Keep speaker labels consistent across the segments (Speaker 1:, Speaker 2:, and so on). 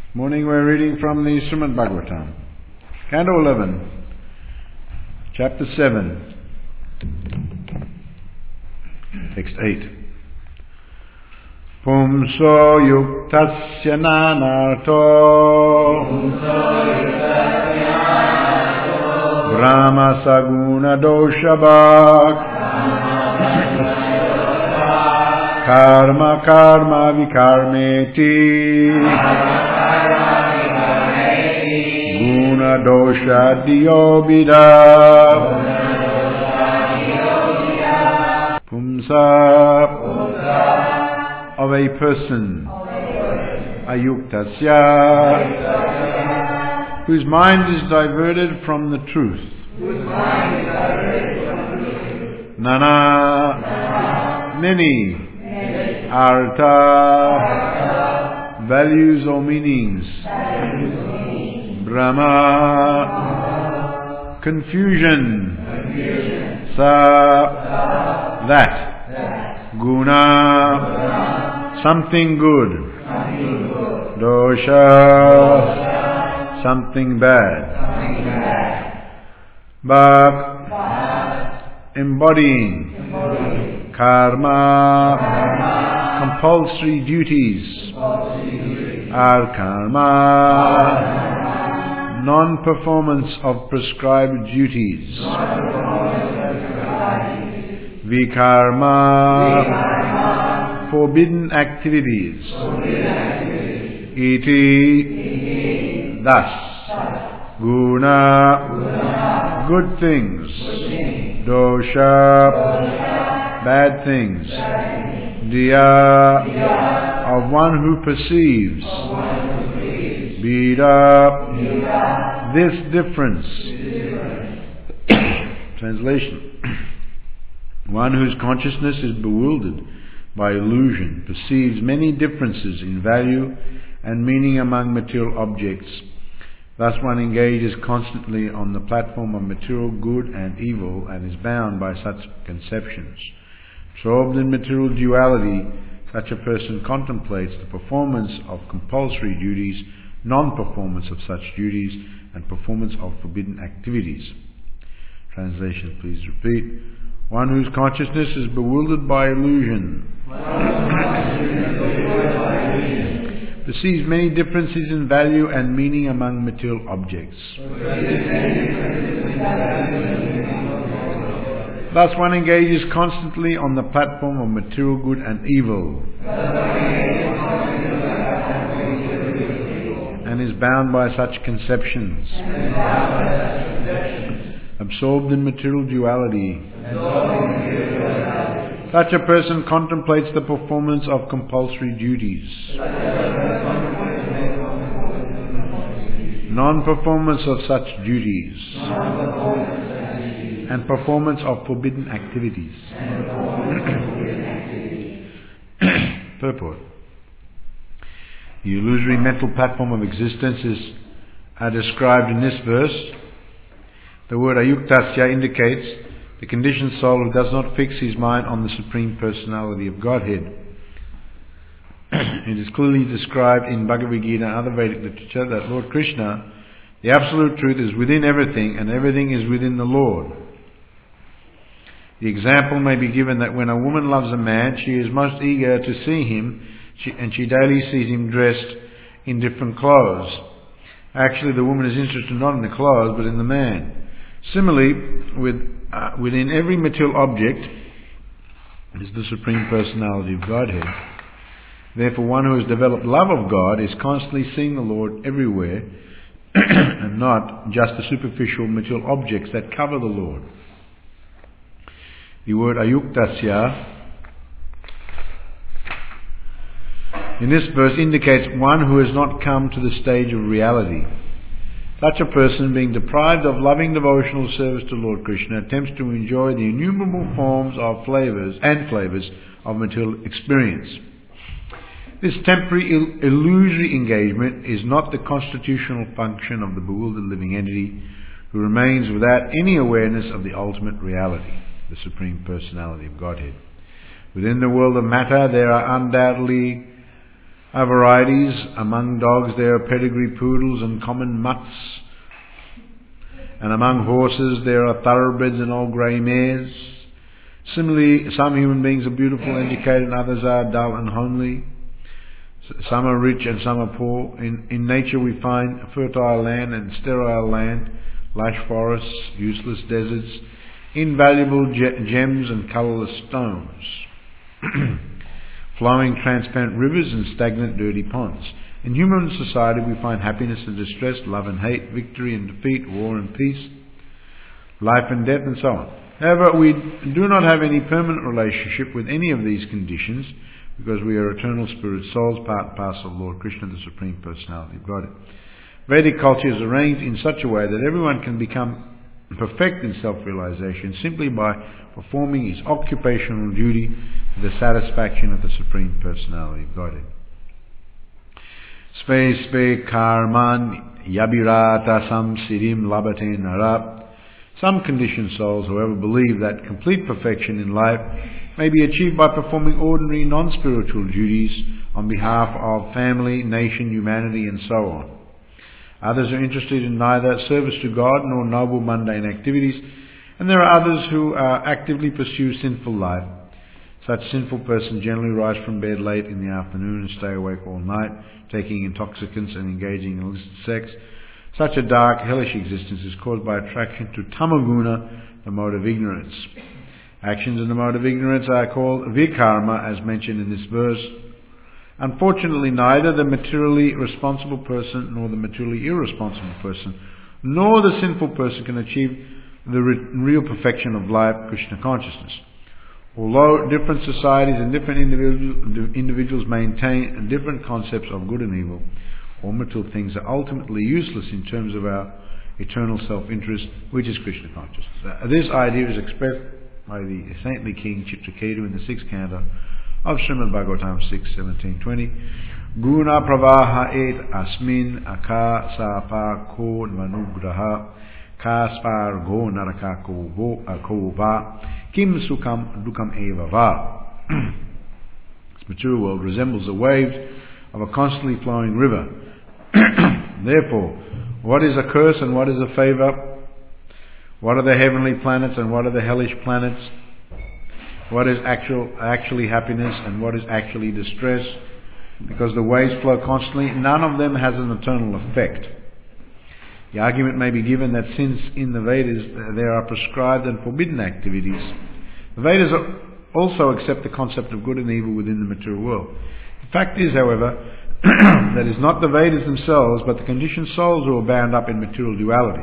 Speaker 1: Morning we're reading from the Srimad Bhagavatam, Canto 11, Chapter 7, Text 8. Pumso yuktasya nanarto Brahma saguna doshabhak Karma karma vikarmeti Guna dosha diyobida Pumsa of a person Ayuktasya whose mind is diverted from the truth. Nana many Artha values or meanings. Brahma confusion. Sa that. Guna something good. Dosha something bad. Bhak embodying. Karma compulsory duties. Karma non-performance of prescribed duties. Vikarma forbidden activities. Iti thus. Guna good things. Dosha bad things. Diya of one who perceives. Bida this difference. Translation. One whose consciousness is bewildered by illusion perceives many differences in value and meaning among material objects. Thus one engages constantly on the platform of material good and evil and is bound by such conceptions. Absorbed in material duality, such a person contemplates the performance of compulsory duties, non-performance of such duties, and performance of forbidden activities. Translation, please repeat. One whose consciousness is bewildered by illusion perceives many differences in value and meaning among material objects. Thus one engages constantly on the platform of material good and evil and is bound by such conceptions. Absorbed in material duality, such a person contemplates the performance of compulsory duties, non-performance of such duties, and performance of forbidden activities. Purport. The illusory mental platform of existence are described in this verse. The word ayuktasya indicates the conditioned soul who does not fix his mind on the Supreme Personality of Godhead. It is clearly described in Bhagavad Gita and other Vedic literature that Lord Krishna, the Absolute Truth, is within everything and everything is within the Lord. The example may be given that when a woman loves a man, she is most eager to see him and she daily sees him dressed in different clothes. Actually, the woman is interested not in the clothes but in the man. Similarly, within every material object is the Supreme Personality of Godhead. Therefore, one who has developed love of God is constantly seeing the Lord everywhere and not just the superficial material objects that cover the Lord. The word ayuktasya in this verse indicates one who has not come to the stage of reality. Such a person, being deprived of loving devotional service to Lord Krishna, attempts to enjoy the innumerable forms of flavors of material experience. This temporary illusory engagement is not the constitutional function of the bewildered living entity who remains without any awareness of the ultimate reality, the Supreme Personality of Godhead. Within the world of matter there are undoubtedly are varieties. Among dogs there are pedigree poodles and common mutts, and among horses there are thoroughbreds and old grey mares. Similarly, some human beings are beautiful, educated, and others are dull and homely. Some are rich and some are poor. In nature we find fertile land and sterile land, lush forests, useless deserts, invaluable gems and colourless stones, flowing transparent rivers and stagnant dirty ponds. In human society we find happiness and distress, love and hate, victory and defeat, war and peace, life and death, and so on. However, we do not have any permanent relationship with any of these conditions, because we are eternal spirit souls, part and parcel of Lord Krishna, the Supreme Personality of Godhead. Vedic culture is arranged in such a way that everyone can become perfect in self-realization simply by performing his occupational duty to the satisfaction of the Supreme Personality of Godhead. Sve sve karman yabirata samsirim labate nara. Some conditioned souls, however, believe that complete perfection in life may be achieved by performing ordinary non-spiritual duties on behalf of family, nation, humanity, and so on. Others are interested in neither service to God nor noble mundane activities, and there are others who actively pursue sinful life. Such sinful persons generally rise from bed late in the afternoon and stay awake all night, taking intoxicants and engaging in illicit sex. Such a dark, hellish existence is caused by attraction to tamaguna, the mode of ignorance. Actions in the mode of ignorance are called vikarma, as mentioned in this verse. Unfortunately, neither the materially responsible person nor the materially irresponsible person nor the sinful person can achieve the real perfection of life, Krishna consciousness. Although different societies and different individuals maintain different concepts of good and evil, all material things are ultimately useless in terms of our eternal self-interest, which is Krishna consciousness. This idea is expressed by the saintly king Chitraketu in the 6th canto of Srimad Bhagavatam 6:17-20. Guna pravaha et asmin aka sapa ko manugraha kaspar go naraka ko va kim sukam dukam eva va. This material world resembles the waves of a constantly flowing river. Therefore, what is a curse and what is a favour? What are the heavenly planets and what are the hellish planets? What is actually happiness and what is actually distress? Because the waves flow constantly, none of them has an eternal effect. The argument may be given that since in the Vedas there are prescribed and forbidden activities, the Vedas also accept the concept of good and evil within the material world. The fact is, however, that is not the Vedas themselves, but the conditioned souls who are bound up in material duality.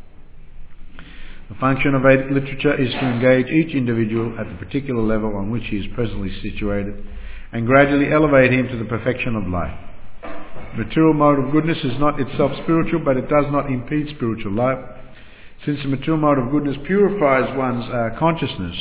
Speaker 1: The function of Vedic literature is to engage each individual at the particular level on which he is presently situated and gradually elevate him to the perfection of life. The material mode of goodness is not itself spiritual, but it does not impede spiritual life. Since the material mode of goodness purifies one's consciousness,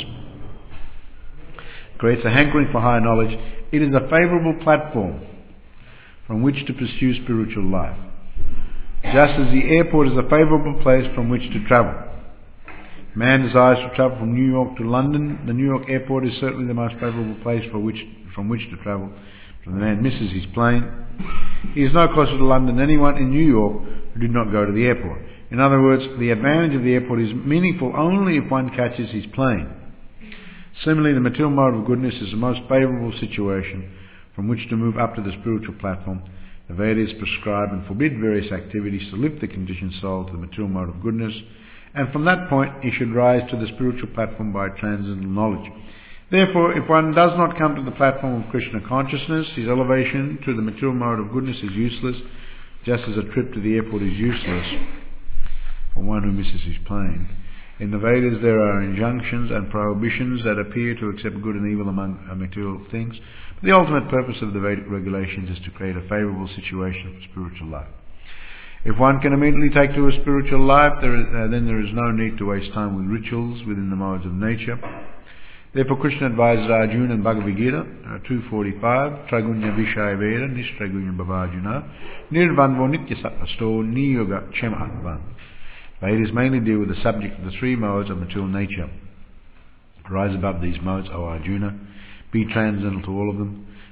Speaker 1: creates a hankering for higher knowledge, it is a favourable platform from which to pursue spiritual life. Just as the airport is a favourable place from which to travel. Man desires to travel from New York to London. The New York airport is certainly the most favourable place from which to travel. When the man misses his plane, he is no closer to London than anyone in New York who did not go to the airport. In other words, the advantage of the airport is meaningful only if one catches his plane. Similarly, the material mode of goodness is the most favourable situation from which to move up to the spiritual platform. The Vedas prescribe and forbid various activities to lift the conditioned soul to the material mode of goodness, and from that point he should rise to the spiritual platform by transcendental knowledge. Therefore, if one does not come to the platform of Krishna consciousness, his elevation to the material mode of goodness is useless, just as a trip to the airport is useless for one who misses his plane. In the Vedas there are injunctions and prohibitions that appear to accept good and evil among material things. But the ultimate purpose of the Vedic regulations is to create a favourable situation for spiritual life. If one can immediately take to a spiritual life, then there is no need to waste time with rituals within the modes of nature. Therefore Krishna advises Arjuna in Bhagavad Gita 2.45, Tragunya Vishaya Veda Nishtragunya Bhavajuna Nirvanvo Nitya Sattvasto Niyoga Chema Atvan. Vedas mainly deal with the subject of the three modes of material nature. Rise above these modes, O Arjuna. Be transcendental to all of them.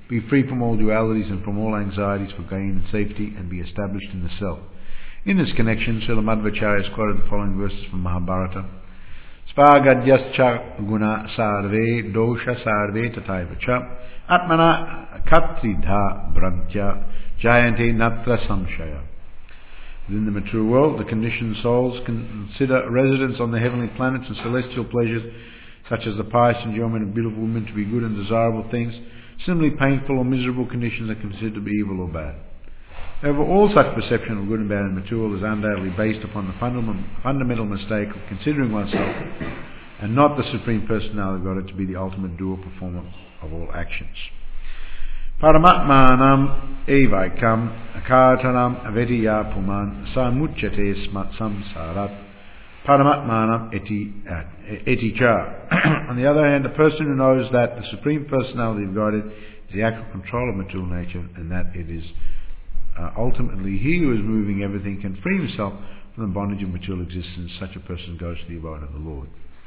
Speaker 1: be free from all dualities and from all anxieties for gain and safety, and be established in the self. In this connection, Srila Madhvacharya has quoted the following verses from Mahabharata. Svagadyascha guna sarve dosha sarve tataivacha atmana katridha brantya jayante natra samshaya. Within the mature world, the conditioned souls consider residence on the heavenly planets and celestial pleasures, such as the pious enjoyment of beautiful women, to be good and desirable things. Similarly, painful or miserable conditions are considered to be evil or bad. However, all such perception of good and bad in the mature world is undoubtedly based upon the fundamental mistake of considering oneself and not the Supreme Personality of Godhead to be the ultimate doer performer of all actions. Paramatmanam evaikam akartanam avetiya puman samuchyate samsarat paramatmanam eti cha. On the other hand, the person who knows that the Supreme Personality of Godhead is the actual control of material nature, and that it is ultimately he who is moving everything, can free himself from the bondage of material existence. Such a person goes to the abode of the Lord.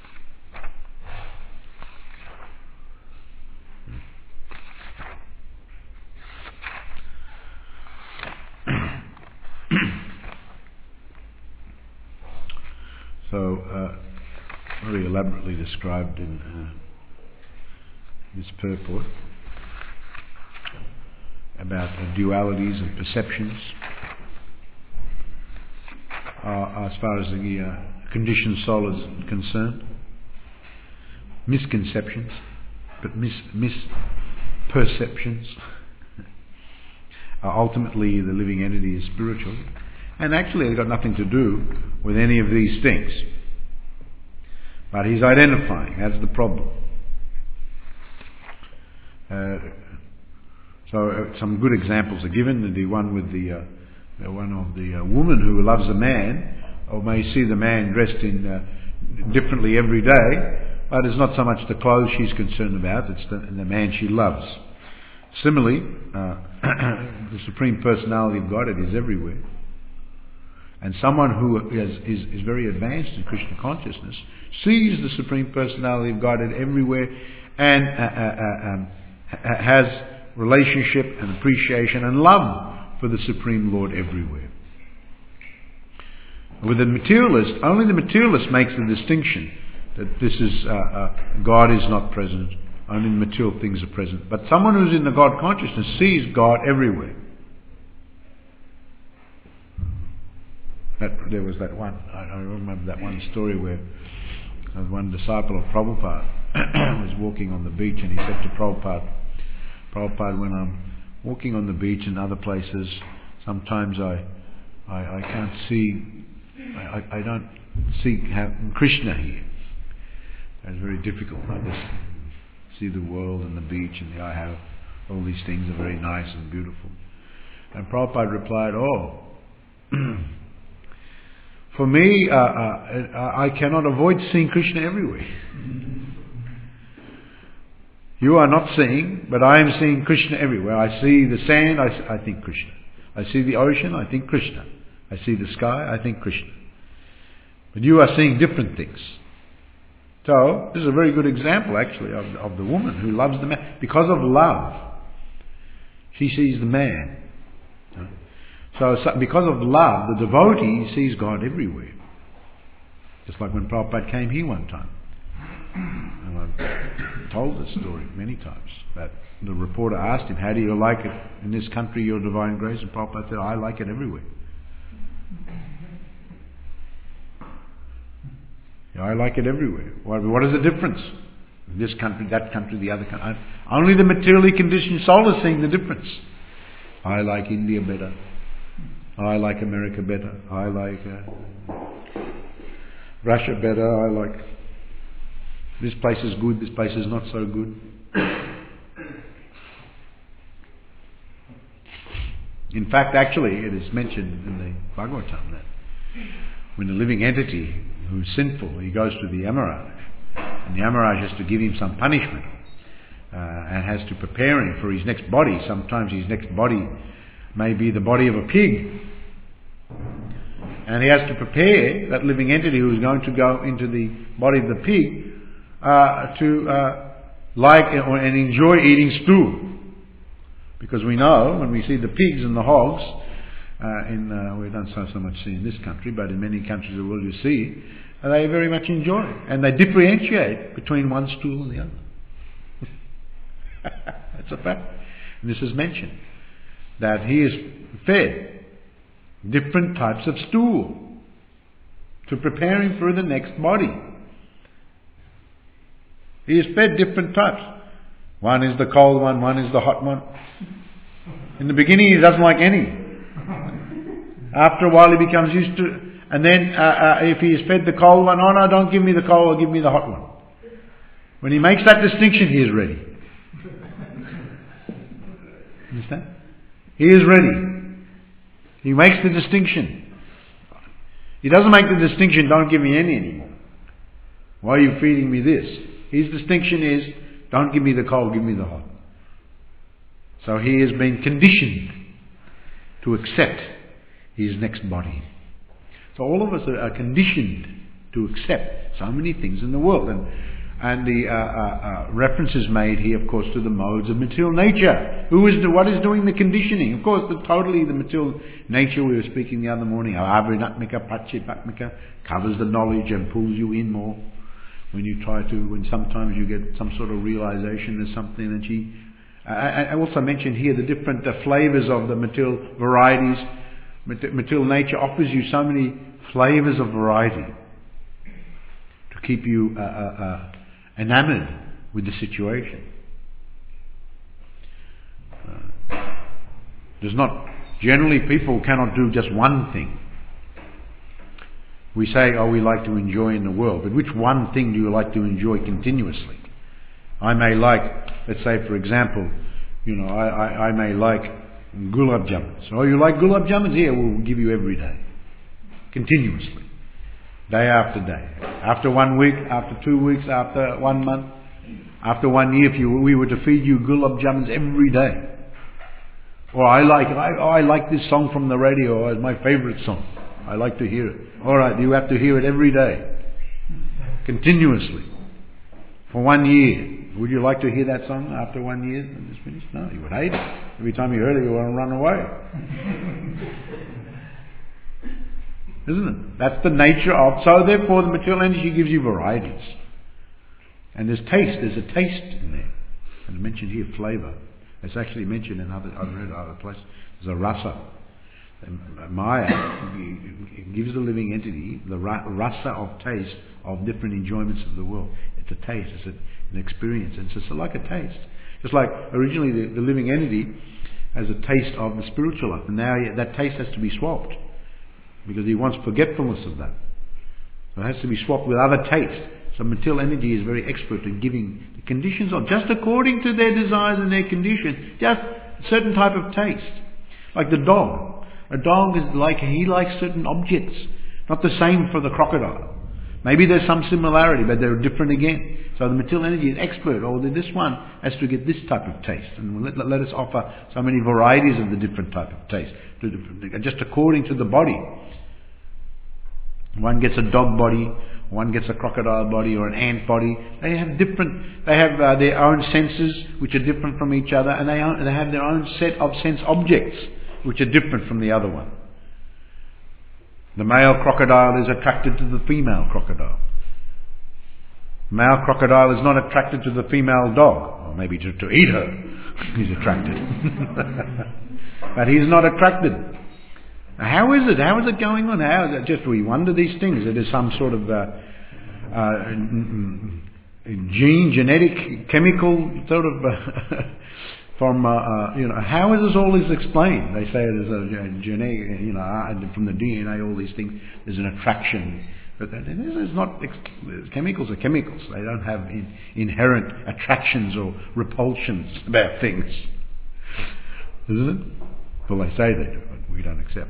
Speaker 1: So, very elaborately described in this purport about the dualities and perceptions as far as the conditioned soul is concerned. Misconceptions, but misperceptions. Ultimately, the living entity is spiritual, and actually it's got nothing to do with any of these things. But he's identifying, that's the problem. So some good examples are given. The one with the one of the woman who loves a man, or may see the man dressed in differently every day, but it's not so much the clothes she's concerned about, it's the man she loves. Similarly, the Supreme Personality of Godhead is everywhere. And someone who is very advanced in Krishna consciousness sees the Supreme Personality of Godhead everywhere and has relationship and appreciation and love for the Supreme Lord everywhere. With the materialist, only the materialist makes the distinction that this is God is not present, only material things are present. But someone who's in the God consciousness sees God everywhere. There was that one, I remember that one story where one disciple of Prabhupada was walking on the beach, and he said to Prabhupada, when I'm walking on the beach and other places, sometimes I can't see, I don't see Krishna here. It's very difficult. I just see the world and the beach and the eye, all these things are very nice and beautiful. And Prabhupada replied, for me, I cannot avoid seeing Krishna everywhere. You are not seeing, but I am seeing Krishna everywhere. I see the sand, I think Krishna. I see the ocean, I think Krishna. I see the sky, I think Krishna. But you are seeing different things. So, this is a very good example actually of the woman who loves the man. Because of love, she sees the man. So because of love, the devotee sees God everywhere. Just like when Prabhupada came here one time. And I've told this story many times. That the reporter asked him, how do you like it in this country, your divine grace? And Prabhupada said, I like it everywhere. I like it everywhere. What is the difference? This country, that country, the other country. Only the materially conditioned soul is seeing the difference. I like India better. I like America better. I like Russia better. I like this place is good, this place is not so good. In fact, actually, it is mentioned in the Bhagavatam that when the living entity who's sinful, he goes to the Yamaraj, and the Yamaraj has to give him some punishment and has to prepare him for his next body. Sometimes his next body may be the body of a pig. And he has to prepare that living entity who is going to go into the body of the pig to like and enjoy eating stew. Because we know when we see the pigs and the hogs, we don't so much see in this country, but in many countries of the world you see, they very much enjoy it. And they differentiate between one stool and the other. That's a fact. And this is mentioned, that he is fed different types of stool to prepare him for the next body. He is fed different types. One is the cold one is the hot one. In the beginning he doesn't like any. After a while he becomes used to, and then if he is fed the cold one, oh no, don't give me the cold, give me the hot one. When he makes that distinction, he is ready. Understand? He is ready. He makes the distinction. He doesn't make the distinction, don't give me any anymore. Why are you feeding me this? His distinction is, don't give me the cold, give me the hot. So he has been conditioned to accept his next body. So all of us are conditioned to accept so many things in the world. And the reference is made here, of course, to the modes of material nature. What is doing the conditioning? Of course, the material nature we were speaking the other morning, Avrinatmika, Pachipatmika, covers the knowledge and pulls you in more. When sometimes you get some sort of realization there's something that I also mentioned here the different flavors of the material varieties. Material nature offers you so many flavors of variety to keep you enamored with the situation. Generally people cannot do just one thing. We say, we like to enjoy in the world, but which one thing do you like to enjoy continuously? I may like, let's say for example, I may like gulab jamuns. Oh, you like gulab jamuns? Here, we'll give you every day. Continuously. Day after day. After 1 week, after 2 weeks, after 1 month, after 1 year, we were to feed you gulab jamuns every day. Or I like this song from the radio, it's my favorite song. I like to hear it. Alright, you have to hear it every day. Continuously. For 1 year. Would you like to hear that song after 1 year when it's finished? No, you would hate it. Every time you heard it, you want to run away. Isn't it? That's the nature of... So therefore the material energy gives you varieties. And there's taste. There's a taste in there. And I mentioned here flavour. It's actually mentioned in I've read other places. There's a rasa. Maya gives the living entity the rasa of taste of different enjoyments of the world. It's a taste, it's an experience, it's just like a taste. Just like originally the living entity has a taste of the spiritual life, and now that taste has to be swapped because he wants forgetfulness of that. So it has to be swapped with other tastes. So material energy is very expert in giving the conditions of, just according to their desires and their conditions, just a certain type of taste. Like the dog. A dog is he likes certain objects. Not the same for the crocodile. Maybe there's some similarity, but they're different again. So the material energy is expert. This one has to get this type of taste. And let us offer so many varieties of the different type of taste. Just according to the body. One gets a dog body, one gets a crocodile body or an ant body. They have their own senses which are different from each other, and they have their own set of sense objects which are different from the other one. The male crocodile is attracted to the female crocodile. The male crocodile is not attracted to the female dog, or maybe to eat her. He's attracted. But he's not attracted. How is it? How is it going on? How is it? Just we wonder these things. It is some sort of genetic, chemical sort of how is this all explained? They say it is a genetic, from the DNA, all these things, there's an attraction. But this is not, chemicals are chemicals. They don't have inherent attractions or repulsions about things. Isn't it? Well, they say they do, but we don't accept.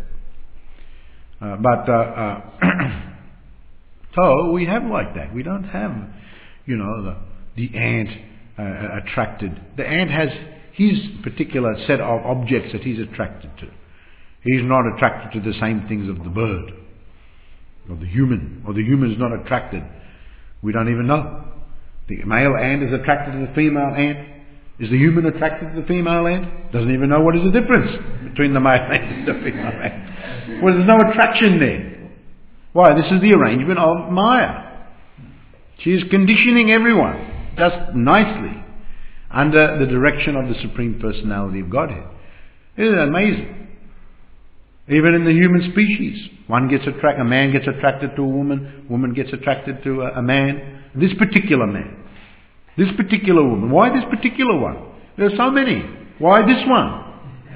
Speaker 1: So we have like that. We don't have, the ant attracted. The ant has his particular set of objects that he's attracted to. He's not attracted to the same things of the bird, or the human, or the human is not attracted. We don't even know. The male ant is attracted to the female ant. Is the human attracted to the female end? Doesn't even know what is the difference between the male and the female end. Well, there's no attraction there. Why? This is the arrangement of Maya. She is conditioning everyone, just nicely, under the direction of the Supreme Personality of Godhead. Isn't it amazing? Even in the human species, a man gets attracted to a woman gets attracted to a man. This particular man. This particular woman. Why this particular one? There are so many. Why this one?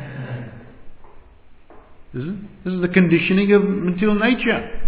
Speaker 1: This is the conditioning of material nature.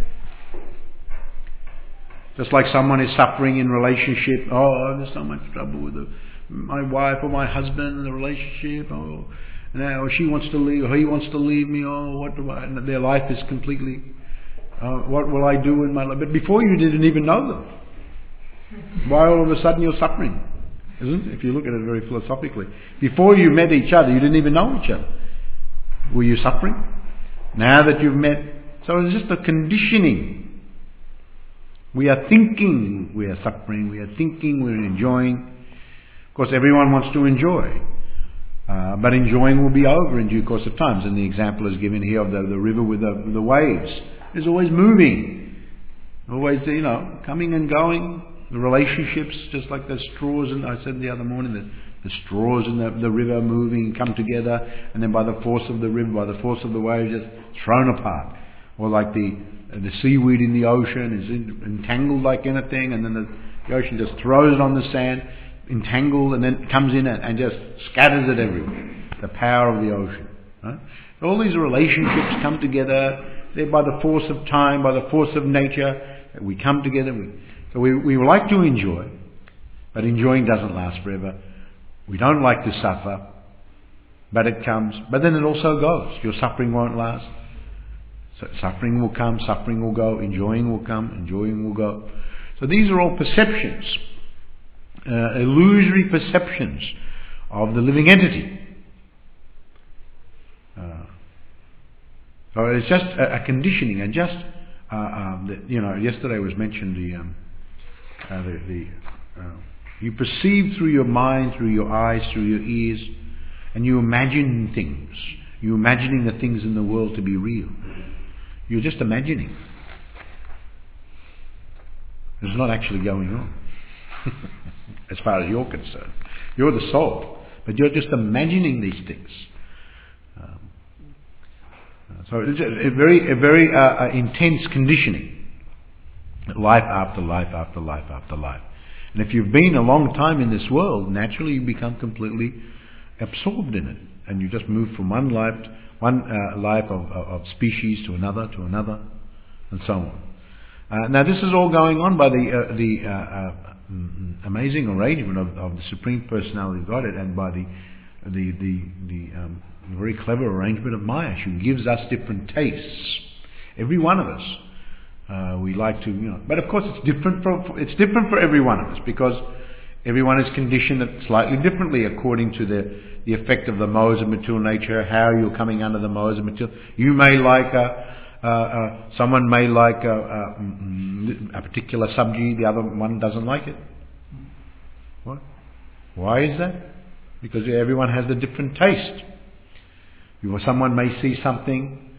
Speaker 1: Just like someone is suffering in relationship. Oh, there's so much trouble with my wife or my husband in the relationship. Oh, now she wants to leave, or he wants to leave me. Oh, what do I? And their life is completely. What will I do in my life? But before you didn't even know them. Why all of a sudden you're suffering? Isn't it? If you look at it very philosophically. Before you met each other, you didn't even know each other. Were you suffering? Now that you've met. So it's just a conditioning. We are thinking we are suffering. We are thinking we're enjoying. Of course, everyone wants to enjoy. But enjoying will be over in due course of times. And the example is given here of the river with the waves. It's always moving. Always, coming and going. The relationships, just like the straws, and I said the other morning that the straws in the river moving, come together, and then by the force of the river, by the force of the waves, just thrown apart. Or like the seaweed in the ocean is entangled like anything, and then the ocean just throws it on the sand, entangled, and then comes in and just scatters it everywhere. The power of the ocean. Right? All these relationships come together. They're by the force of time, by the force of nature. We come together. So we like to enjoy, but enjoying doesn't last forever. We don't like to suffer, but it comes. But then it also goes. Your suffering won't last. So suffering will come, suffering will go, enjoying will come, enjoying will go. So these are all perceptions, illusory perceptions of the living entity. So it's just a conditioning, and just yesterday was mentioned you perceive through your mind, through your eyes, through your ears, and you imagine things. You're imagining the things in the world to be real. You're just imagining. It's not actually going on. As far as you're concerned. You're the soul. But you're just imagining these things. So it's a very intense conditioning. Life after life after life after life. And if you've been a long time in this world, naturally you become completely absorbed in it. And you just move from one life of species to another, and so on. Now this is all going on by the amazing arrangement of the Supreme Personality of Godhead, and by the very clever arrangement of Maya. She gives us different tastes. Every one of us. We like to, but of course it's different for every one of us, because everyone is conditioned slightly differently according to the effect of the modes of material nature, how you're coming under the modes of material. You may like someone may like a particular subject, the other one doesn't like it. What? Why is that? Because everyone has a different taste. Someone may see something,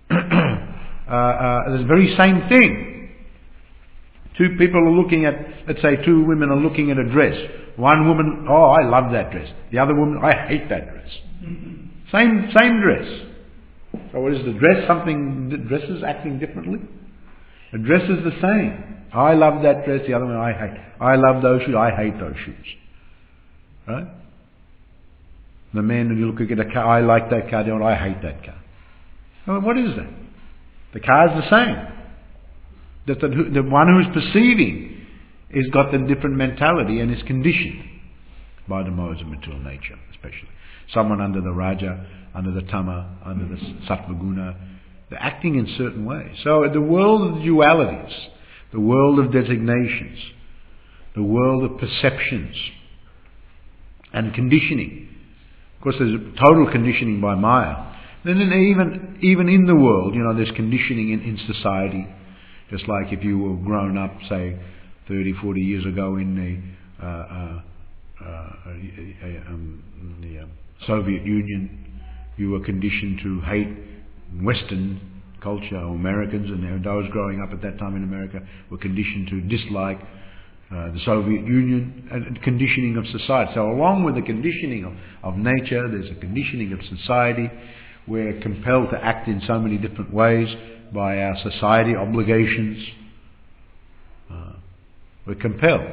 Speaker 1: the very same thing. Two people are looking at, let's say two women are looking at a dress. One woman, oh, I love that dress. The other woman, I hate that dress. Same dress. So what is the dress? The dress is acting differently? The dress is the same. I love that dress, the other one I hate. I love those shoes, I hate those shoes. Right? The man, when you look at a car, I like that car, I hate that car. Well, what is that? The car is the same. Just the one who's perceiving has got the different mentality and is conditioned by the modes of material nature, especially. Someone under the Raja, under the Tama, under the Sattva Guna, they're acting in certain ways. So the world of dualities, the world of designations, the world of perceptions and conditioning. Of course, there's total conditioning by Maya. Then even in the world, there's conditioning in society. Just like if you were grown up, say, 30, 40 years ago in Soviet Union, you were conditioned to hate Western culture, or Americans, and those growing up at that time in America were conditioned to dislike the Soviet Union, and conditioning of society. So along with the conditioning of nature, there's a conditioning of society. We're compelled to act in so many different ways by our society obligations. We're compelled.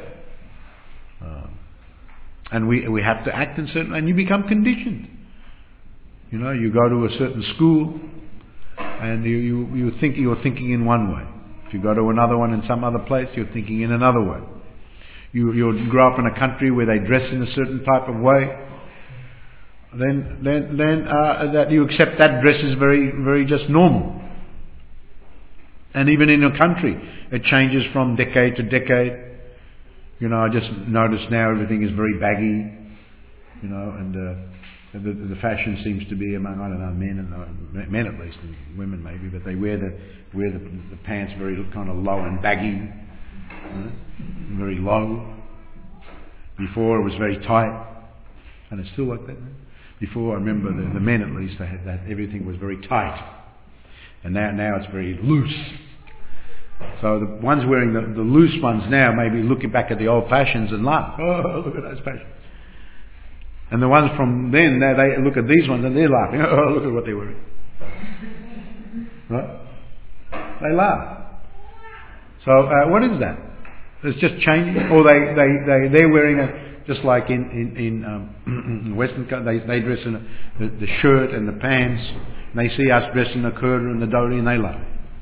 Speaker 1: And we have to act in certain, and you become conditioned. You know, you go to a certain school, and you think you're thinking in one way. If you go to another one in some other place, you're thinking in another way. You grow up in a country where they dress in a certain type of way, then that you accept that dress is very, very just normal. And even in your country, it changes from decade to decade. You know, I just notice now everything is very baggy, you know, and the fashion seems to be among, I don't know, men at least, and women maybe, but they wear the pants very kind of low and baggy, very low. Before it was very tight, and it's still like that now. Before, I remember the men at least, they had that, everything was very tight, and now it's very loose. So the ones wearing the loose ones now may be looking back at the old fashions and laugh. Oh, look at those fashions. And the ones from then, now they look at these ones and they're laughing. Oh, look at what they're wearing. Right? They laugh. So what is that? It's just changing. Or they're wearing it just like in Western countries. They dress in the shirt and the pants. And they see us dressed in the kurta and the dhoti and they laugh.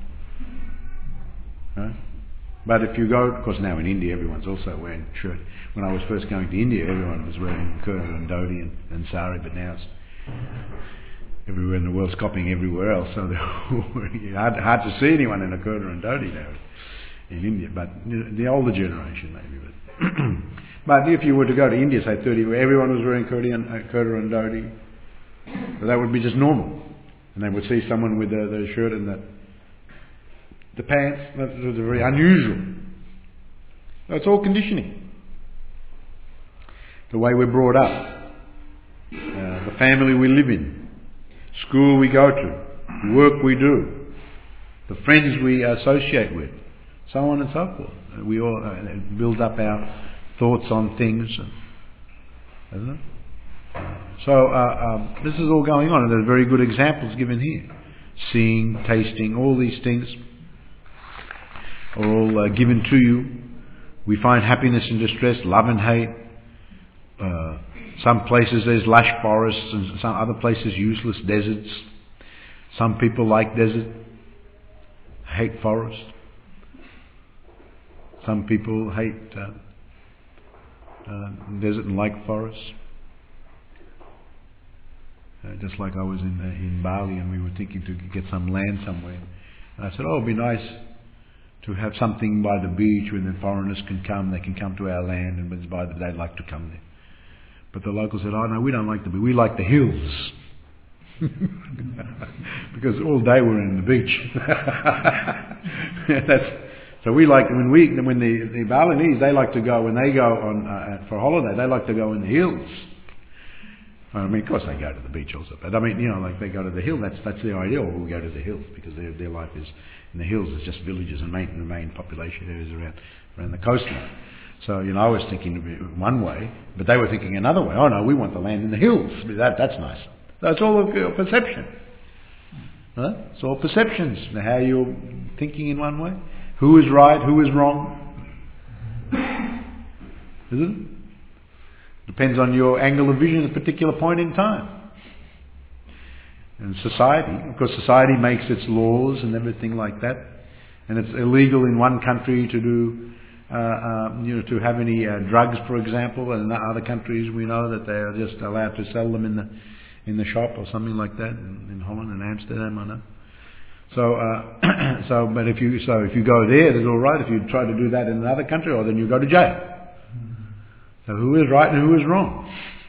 Speaker 1: Right? But if you go, of course now in India everyone's also wearing shirt. When I was first going to India, everyone was wearing kurta and dhoti and sari, but now it's everywhere in the world's copying everywhere else, so they're hard to see anyone in a kurta and dhoti now in India, but the older generation maybe. But if you were to go to India, say 30, where everyone was wearing kurta and dhoti, so that would be just normal. And they would see someone with the shirt and the pants. That's very unusual. It's all conditioning. The way we're brought up, the family we live in, school we go to, work we do, the friends we associate with, so on and so forth. We all build up our thoughts on things, isn't it? So this is all going on, and there are very good examples given here. Seeing, tasting, all these things are all given to you. We find happiness and distress, love and hate. Some places there's lush forests, and some other places useless deserts. Some people like desert, hate forest. Some people hate desert and like forest. Just like I was in Bali, and we were thinking to get some land somewhere. And I said, oh, it'd be nice to have something by the beach where the foreigners can come. They can come to our land, and they'd like to come there. But the locals said, oh no, we don't like the beach, we like the hills. Because all day we're in the beach. So we like, when the Balinese, they like to go, when they go on for holiday, they like to go in the hills. I mean, of course they go to the beach also, but I mean, you know, like they go to the hill, that's their idea, or we'll go to the hills, because their life is, in the hills is just villages and the main population areas around the coastline. So, you know, I was thinking one way, but they were thinking another way. Oh no, we want the land in the hills. That's nice. So it's all a perception. Huh? It's all perceptions. How you're thinking in one way. Who is right, who is wrong. Isn't it? Depends on your angle of vision at a particular point in time. And society, of course society makes its laws and everything like that. And it's illegal in one country to do to have any drugs, for example, and in other countries we know that they are just allowed to sell them in the shop or something like that in Holland and Amsterdam, I know. But if you go there, it's all right. If you try to do that in another country, or then you go to jail. So who is right and who is wrong?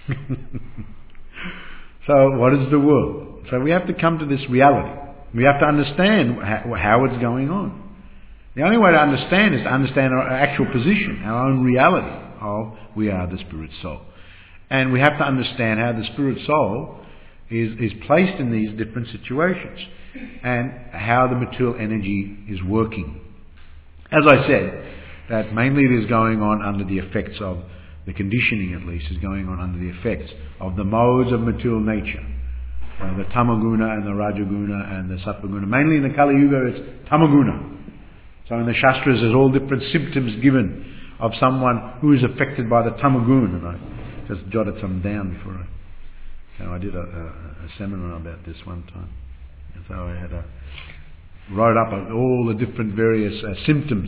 Speaker 1: So what is the world? So we have to come to this reality. We have to understand how it's going on. The only way to understand is to understand our actual position, our own reality, of we are the spirit soul. And we have to understand how the spirit soul is placed in these different situations and how the material energy is working. As I said, that mainly it is going on under the effects of, the conditioning at least, is going on under the effects of the modes of material nature. The Tamaguna and the Rajaguna and the Sattva-guna. Mainly in the Kali Yuga it's Tamaguna. So in the Shastras there's all different symptoms given of someone who is affected by the Tamaguna. And I just jotted some down before I did a seminar about this one time. And so I had wrote up all the different various symptoms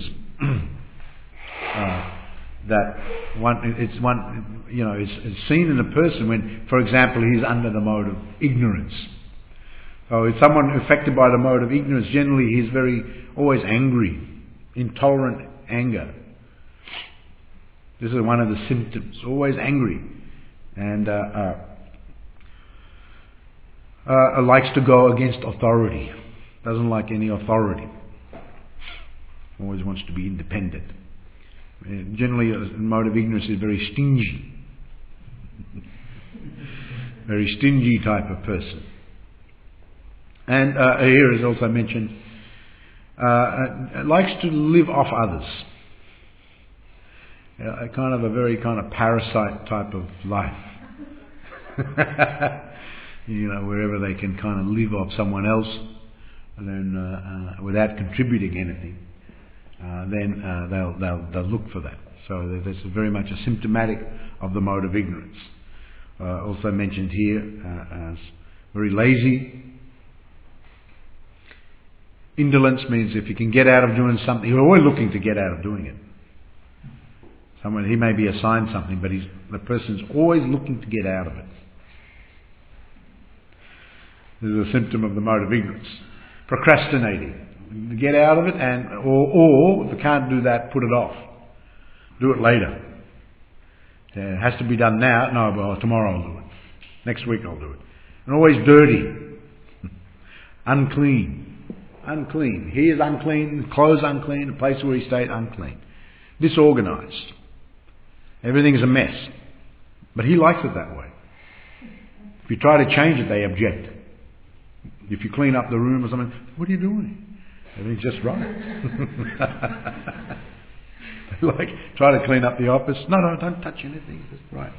Speaker 1: that it's seen in a person when, for example, he's under the mode of ignorance. So if someone affected by the mode of ignorance, generally he's always angry, intolerant anger. This is one of the symptoms, always angry, and likes to go against authority, doesn't like any authority, always wants to be independent. Generally, a mode of ignorance is very stingy. Very stingy type of person. And here is also mentioned, likes to live off others. A very parasite type of life. Wherever they can kind of live off someone else, and then without contributing anything. Then they'll look for that. So that's very much a symptomatic of the mode of ignorance. Also mentioned here as very lazy. Indolence means if you can get out of doing something, you're always looking to get out of doing it. He may be assigned something, but the person's always looking to get out of it. This is a symptom of the mode of ignorance. Procrastinating. Get out of it, or if you can't do that, put it off. Do it later. It has to be done now. No, well, tomorrow I'll do it. Next week I'll do it. And always dirty. Unclean. He is unclean, clothes unclean, the place where he stayed unclean. Disorganized. Everything is a mess. But he likes it that way. If you try to change it, they object. If you clean up the room or something, what are you doing? Everything's just right. Try to clean up the office. No, don't touch anything. It's just right.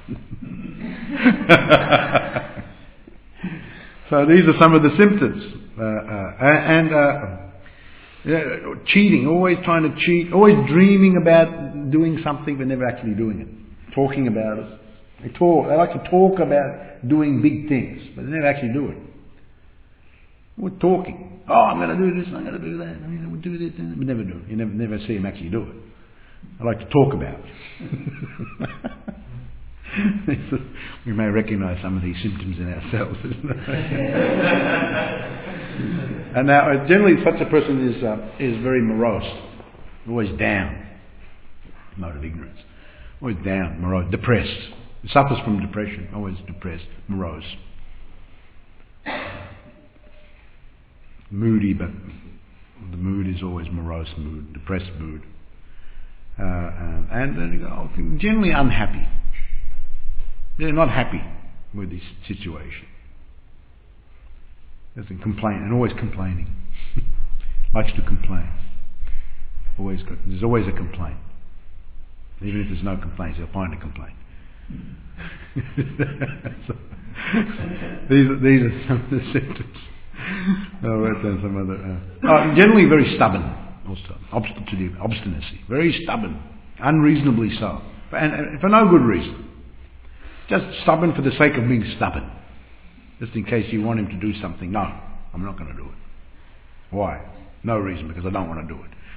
Speaker 1: So these are some of the symptoms. Cheating, always trying to cheat, always dreaming about doing something but never actually doing it. Talking about it. They like to talk about doing big things, but they never actually do it. We're talking. Oh, I'm going to do this, I'm going to do that, we'll do this, and we never do it. You never see them actually do it. I like to talk about it. We may recognise some of these symptoms in ourselves. And now, generally, such a person is very morose, always down. Mode of ignorance. Always down, morose, depressed. Suffers from depression, always depressed, morose. Moody, but the mood is always morose mood, depressed mood. And generally unhappy. They're not happy with this situation. Doesn't complain, and always complaining. Likes to complain. There's always a complaint. Even if there's no complaints, they'll find a complaint. These are some of the symptoms. Some other. Generally very stubborn, also obstinacy, very stubborn, unreasonably so, and for no good reason. Just stubborn for the sake of being stubborn, just in case you want him to do something. No, I'm not going to do it. Why? No reason, because I don't want to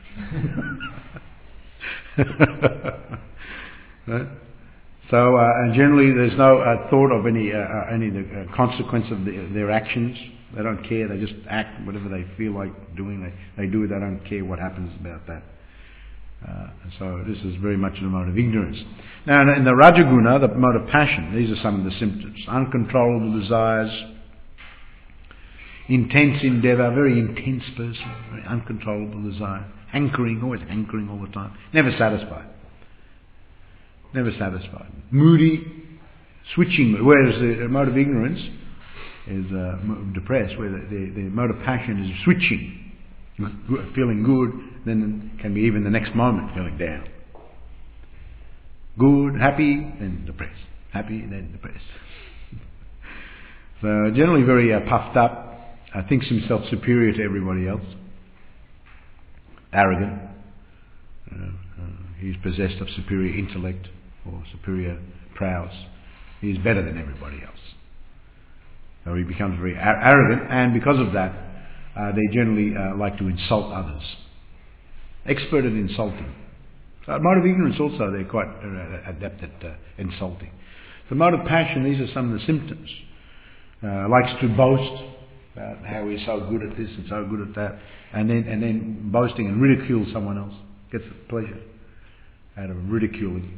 Speaker 1: do it. Right? So, and generally there's no thought of any consequence of their actions. They don't care, they just act whatever they feel like doing, they do it, they don't care what happens about that. So this is very much the mode of ignorance. Now in the Rajaguna, the mode of passion, these are some of the symptoms. Uncontrollable desires, intense endeavour, very intense person, very uncontrollable desire, hankering, always hankering all the time, never satisfied. Never satisfied. Moody, switching, whereas the mode of ignorance is depressed, where the mode of passion is switching, feeling good, then can be even the next moment feeling down. Good, happy, then depressed. Happy, then depressed. So generally very puffed up, thinks himself superior to everybody else. Arrogant. He's possessed of superior intellect or superior prowess. He is better than everybody else. So he becomes very arrogant, and because of that, they generally like to insult others. Expert at insulting. So mode of ignorance also, they're quite adept at insulting. The mode of passion, these are some of the symptoms. Likes to boast about how he's so good at this and so good at that, and then boasting and ridicule someone else. Gets pleasure out of ridiculing.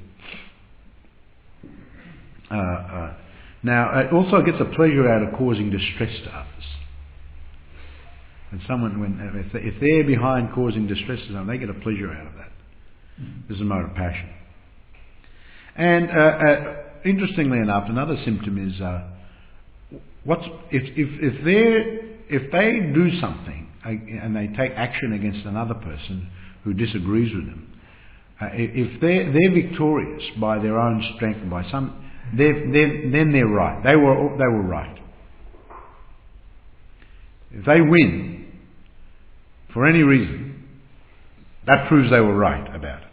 Speaker 1: Now, it also gets a pleasure out of causing distress to others. And someone, if they're behind causing distress to someone, they get a pleasure out of that. This is a mode of passion. And interestingly enough, another symptom is if they do something and they take action against another person who disagrees with them, if they're victorious by their own strength and by some, then they're right. They were right. If they win for any reason, that proves they were right about it.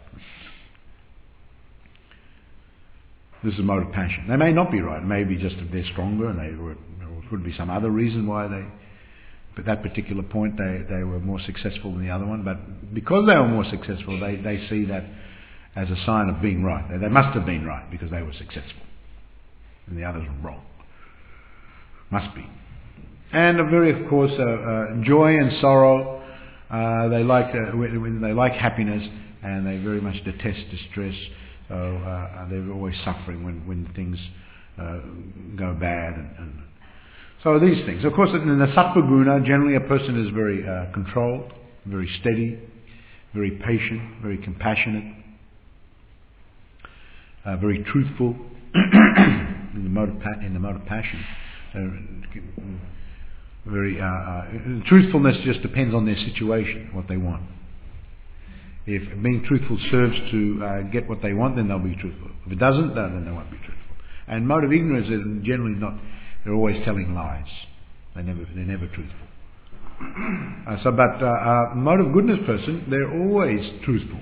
Speaker 1: This is a mode of passion. They may not be right. Maybe just if they're stronger, and there could be some other reason why at that particular point they were more successful than the other one. But because they were more successful, they see that as a sign of being right. They must have been right because they were successful, and the others were wrong. Must be. And of course, joy and sorrow. They like happiness, and they very much detest distress. So they're always suffering when things go bad. And so these things. Of course, in the sattva guna, generally a person is very controlled, very steady, very patient, very compassionate, very truthful in the mode of passion. Truthfulness just depends on their situation, what they want. If being truthful serves to get what they want, then they'll be truthful. If it doesn't, then they won't be truthful. And mode of ignorance is generally not. They're always telling lies. They're never truthful. But mode of goodness person, they're always truthful.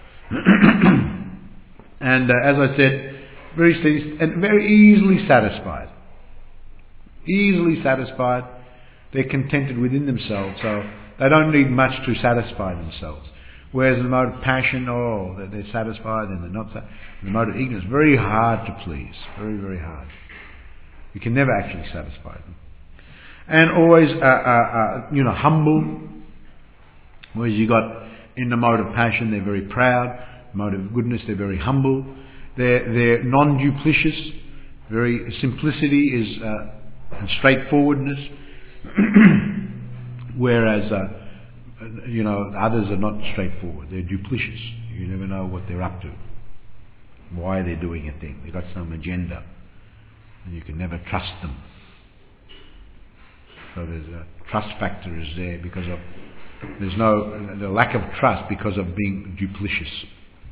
Speaker 1: And as I said, very steady and very easily satisfied. Easily satisfied. They're contented within themselves, so they don't need much to satisfy themselves. Whereas in the mode of passion, they're satisfied and they're not satisfied. In the mode of ignorance, very hard to please. Very, very hard. You can never actually satisfy them. And always, humble. Whereas you got in the mode of passion, they're very proud. Mode of goodness, they're very humble. They're non-duplicitous. Very simplicity is and straightforwardness. Whereas others are not straightforward. They're duplicitous. You never know what they're up to, why they're doing a thing. They've got some agenda, and you can never trust them. So there's a trust factor is there because of the lack of trust because of being duplicitous.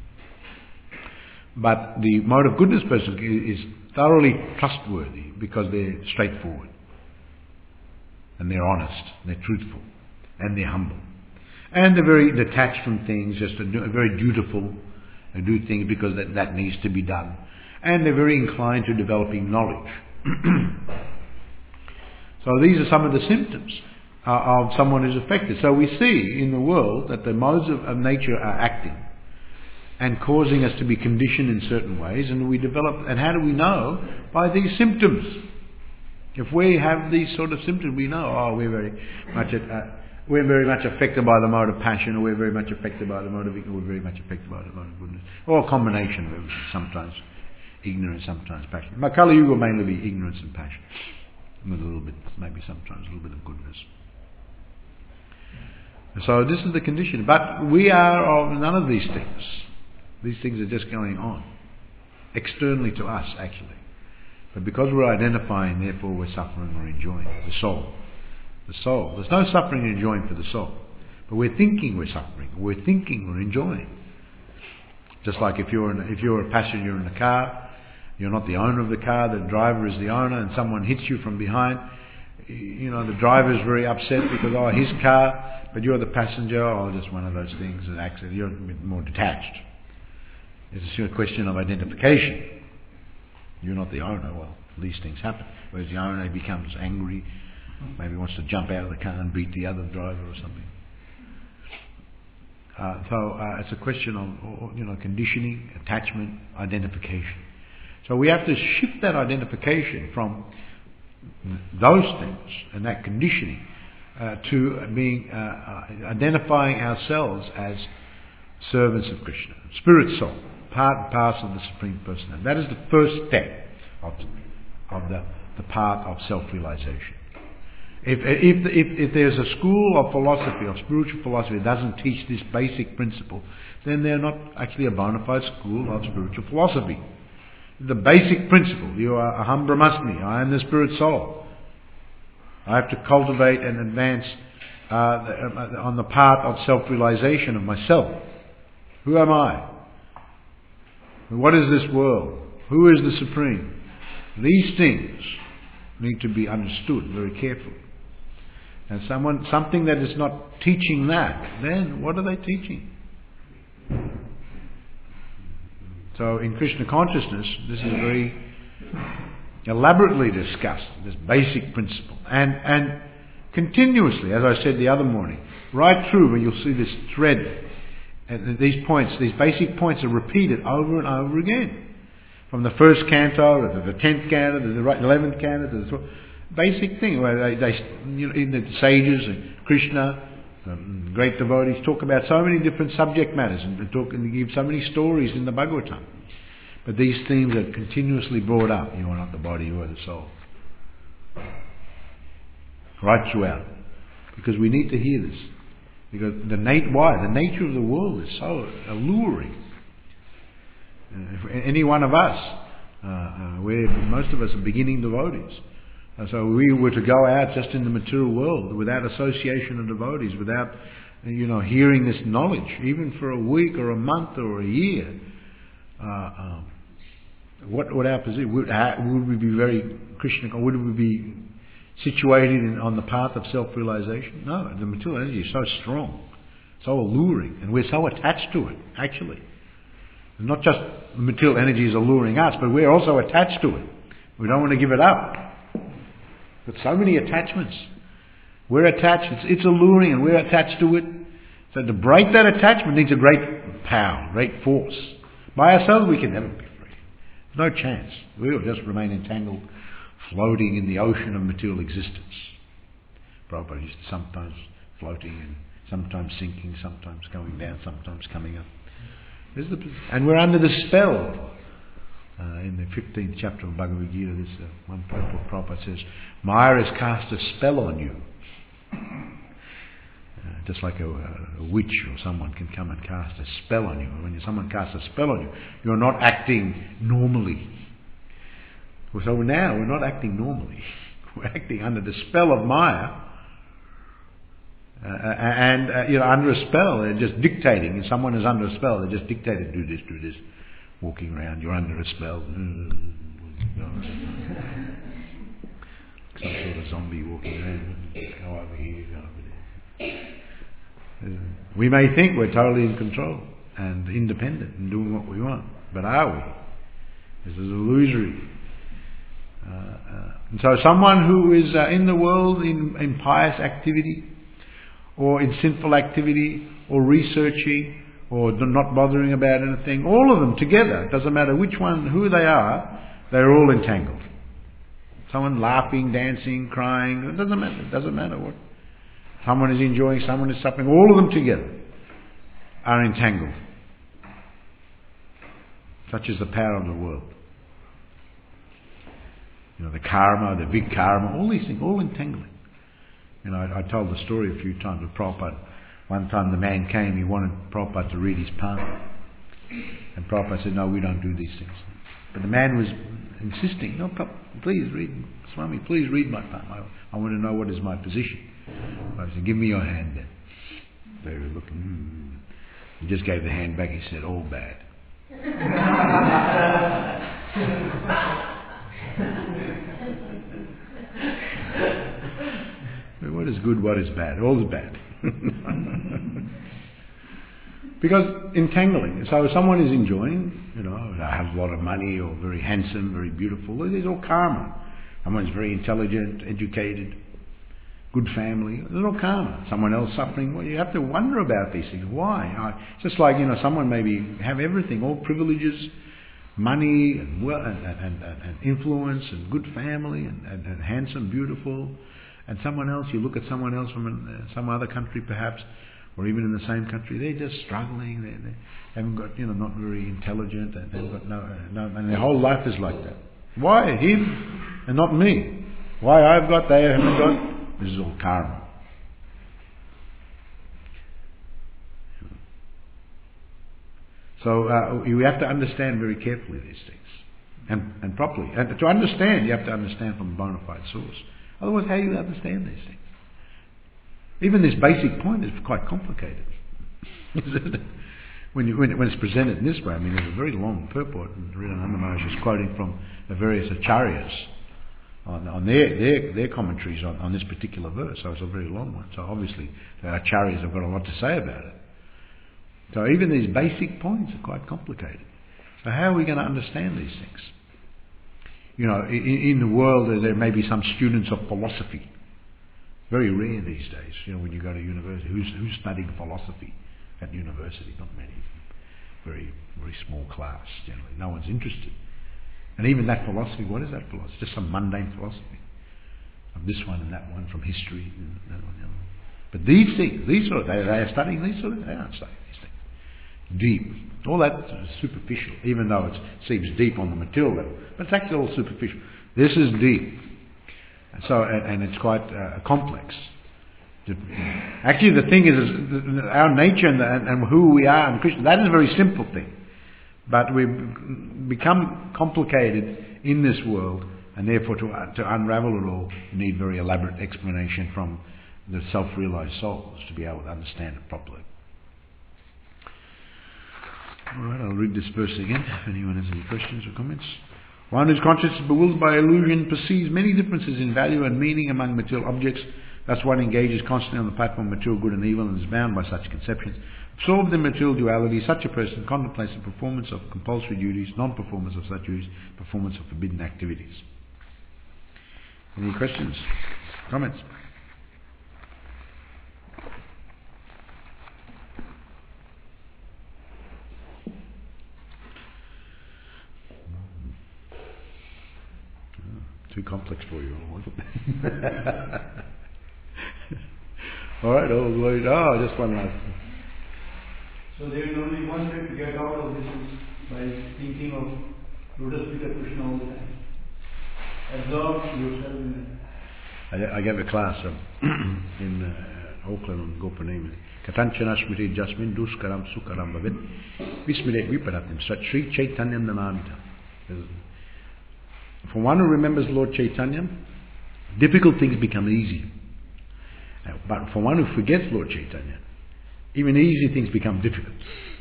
Speaker 1: But the mode of goodness person is thoroughly trustworthy because they're straightforward, and they're honest, they're truthful, and they're humble. And they're very detached from things, just very dutiful. They do things because that needs to be done. And they're very inclined to developing knowledge. So these are some of the symptoms of someone who's affected. So we see in the world that the modes of nature are acting and causing us to be conditioned in certain ways, and we develop. And how do we know? By these symptoms. If we have these sort of symptoms, we know, we're very much affected by the mode of passion, or we're very much affected by the mode of ignorance, or we're very much affected by the mode of goodness. Or a combination of everything, sometimes ignorance, sometimes passion. My Kali Yuga will mainly be ignorance and passion. With a little bit, maybe sometimes a little bit of goodness. So this is the condition. But we are of none of these things. These things are just going on. externally to us, actually. But because we're identifying, therefore we're suffering or enjoying. The soul. The soul. There's no suffering and enjoying for the soul. But we're thinking we're suffering. We're thinking we're enjoying. Just like if you're a passenger in a car, you're not the owner of the car, the driver is the owner, and someone hits you from behind. The driver is very upset because, his car, but you're the passenger, just one of those things, an accident. You're a bit more detached. It's a question of identification. You're not the owner. Well, these things happen. Whereas the owner becomes angry, maybe wants to jump out of the car and beat the other driver or something. It's a question of conditioning, attachment, identification. So we have to shift that identification from those things and that conditioning to being identifying ourselves as servants of Krishna, spirit soul, part and parcel of the Supreme Personality. That is the first step of the path of self-realization. If there's a school of philosophy, of spiritual philosophy, that doesn't teach this basic principle, then they're not actually a bona fide school of spiritual philosophy. The basic principle, you are Aham Brahmasmi, I am the spirit soul. I have to cultivate and advance on the path of self-realization of myself. Who am I? What is this world? Who is the Supreme? These things need to be understood very carefully. And something that is not teaching that, then what are they teaching? So in Krishna consciousness, this is very elaborately discussed, this basic principle. And continuously, as I said the other morning, right through where you'll see this thread, and these basic points are repeated over and over again. From the first canto to the 10th canto to the 11th canto to the 12th. Basic thing where they in the sages and Krishna, great devotees talk about so many different subject matters and give so many stories in the Bhagavatam. But these themes are continuously brought up. You are not the body, you are the soul. Right throughout. Because we need to hear this. Because the nature of the world is so alluring. Any one of us, where most of us are beginning devotees. So we were to go out just in the material world without association of devotees, without hearing this knowledge, even for a week or a month or a year. What would our position? Would we be very Krishna? Or would we be situated on the path of self-realization? No, the material energy is so strong, so alluring, and we're so attached to it, actually. Not just the material energy is alluring us, but we're also attached to it. We don't want to give it up. But so many attachments. We're attached, it's alluring and we're attached to it. So to break that attachment needs a great power, great force. By ourselves we can never be free. There's no chance. We will just remain entangled, floating in the ocean of material existence. Prabhupada used to sometimes floating and sometimes sinking, sometimes going down, sometimes coming up. And we're under the spell. In the 15th chapter of Bhagavad Gita, this one Prabhupada says, Maya has cast a spell on you. Just like a witch or someone can come and cast a spell on you. When someone casts a spell on you, you're not acting normally. So now we're not acting normally. We're acting under the spell of Maya. Under a spell, they're just dictating. If someone is under a spell, they're just dictating, do this. Walking around, you're under a spell. Some sort of zombie walking around. Go over here, go over there. We may think we're totally in control and independent and doing what we want, but are we? This is illusory. And so someone who is in the world in pious activity, or in sinful activity, or researching, or not bothering about anything, all of them together, doesn't matter which one, who they are, they're all entangled. Someone laughing, dancing, crying, it doesn't matter what. Someone is enjoying, someone is suffering, all of them together are entangled. Such is the power of the world. The karma, the big karma, all these things, all entangling. I told the story a few times with Prabhupada. One time the man came, he wanted Prabhupada to read his palm. And Prabhupada said, no, we don't do these things. But the man was insisting, no, please read, Swami, please read my palm. I want to know what is my position. I said, give me your hand then. They were looking, He just gave the hand back. He said, all bad. What is good, what is bad? All is bad. Because entangling. So if someone is enjoying, have a lot of money or very handsome, very beautiful, it's all karma. Someone's very intelligent, educated, good family, it's all karma. Someone else suffering, well, you have to wonder about these things. Why? Just like, someone maybe have everything, all privileges, money and wealth and influence and good family and handsome, beautiful, and someone else, you look at someone else from some other country perhaps, or even in the same country, they're just struggling, they haven't got, not very intelligent, and they've got no, and their whole life is like that. Why him and not me? Why I've got, they haven't got? This is all karma. So you have to understand very carefully these things, and properly. And to understand, you have to understand from a bona fide source. Otherwise, how do you understand these things? Even this basic point is quite complicated. when it's presented in this way, there's a very long purport, and Riddhananda Maharaj is quoting from the various acharyas on their commentaries on this particular verse. So it's a very long one. So obviously the acharyas have got a lot to say about it. So even these basic points are quite complicated. So how are we going to understand these things? In the world there may be some students of philosophy. Very rare these days, when you go to university. Who's studying philosophy at university? Not many. Very, very small class, generally. No one's interested. And even that philosophy, what is that philosophy? Just some mundane philosophy. Of this one and that one, from history, and that one, the other one. But these things, they are studying these sort of, they aren't studying these things. Deep. All that is superficial, even though it seems deep on the material level. But it's actually all superficial. This is deep. So, and it's quite complex. Actually, the thing is our nature and who we are and Krishna, that is a very simple thing. But we become complicated in this world, and therefore to unravel it all, you need very elaborate explanation from the self-realized souls to be able to understand it properly. Alright, I'll read this verse again, if anyone has any questions or comments. One whose conscience is bewildered by illusion perceives many differences in value and meaning among material objects. Thus one engages constantly on the platform of material good and evil and is bound by such conceptions. Absorbed in material duality, such a person contemplates the performance of compulsory duties, non-performance of such duties, performance of forbidden activities. Any questions? Comments? Too complex for you, was it? Alright, just one last thing.
Speaker 2: So there is only one way to get out of this is by thinking of lotus feet of Krishna all the time. Absorb yourself in it.
Speaker 1: I gave a class in Auckland on Gopanima. Katanchana smriti jasmin duskaram sukaram bhavet vismile viparatim sat Sri Chaitanyam namamita. For one who remembers Lord Chaitanya, difficult things become easy. But for one who forgets Lord Chaitanya, even easy things become difficult.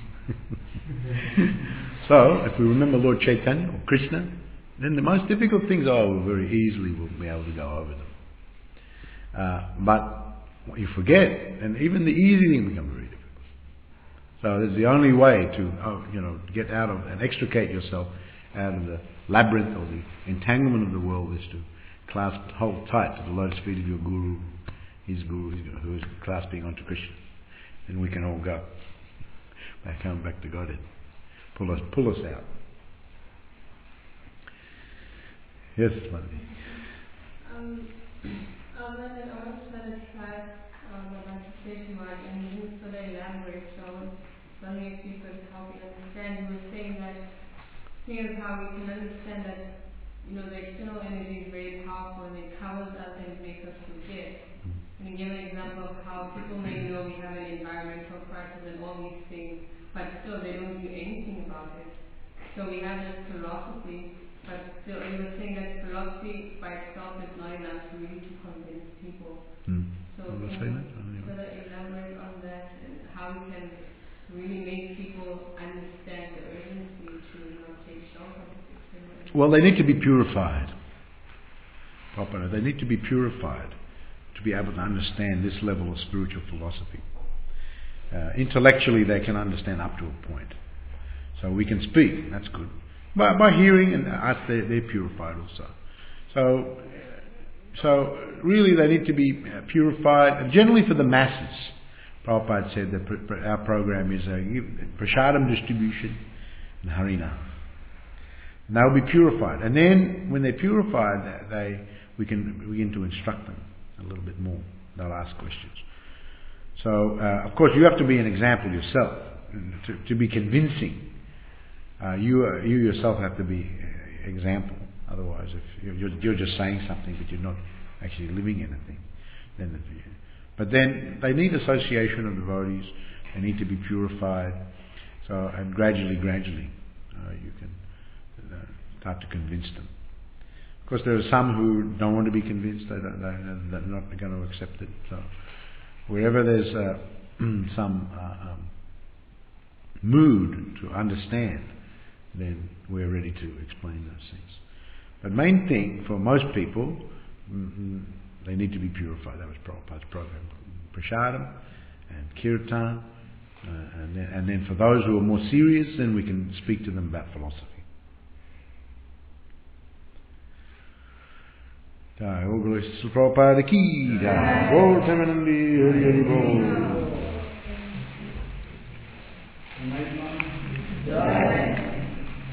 Speaker 1: So, if we remember Lord Chaitanya or Krishna, then the most difficult things very easily we'll be able to go over them. But what you forget, and even the easy things become very difficult. So there's the only way to get out of and extricate yourself out of the labyrinth or the entanglement of the world is to hold tight to the lotus feet of your Guru, his Guru, who is clasping onto Krishna. Then we can all go back to Godhead. Pull us out. Yes, Madhvi.
Speaker 3: I once had a class about station work, and he was so very elaborate, so I was wondering if you could help me understand. He was saying that here's how we can understand that the external energy is very powerful and it covers us and makes us forget. And he gave an example of how people may know we have an environmental crisis and all these things, but still they don't do anything about it. So we have this philosophy, but still, he was saying that philosophy by itself is not enough really to convince people. So can you further elaborate on that and how we can really make people understand the urgency to not take shelter?
Speaker 1: Well, they need to be purified. Properly, they need to be purified to be able to understand this level of spiritual philosophy. Intellectually, they can understand up to a point. So we can speak, that's good. By hearing and us, they're purified also. So really they need to be purified, and generally for the masses. Prabhupada said that our program is prasadam distribution and harina. And they'll be purified. And then when they're purified, we can begin to instruct them a little bit more. They'll ask questions. So, of course, you have to be an example yourself to be convincing. You yourself have to be example. Otherwise, if you're just saying something but you're not actually living anything, but then they need association of devotees. They need to be purified. So, and gradually, you can start to convince them. Of course, there are some who don't want to be convinced. They're not going to accept it. So, wherever there's some mood to understand, then we're ready to explain those things. But main thing for most people, they need to be purified. That was Prabhupada's program. Prasadam and Kirtan. And then for those who are more serious, then we can speak to them about philosophy. Jai, all glories to Prabhupada ki jai. Bol Premanandi, Hari Hari Bol.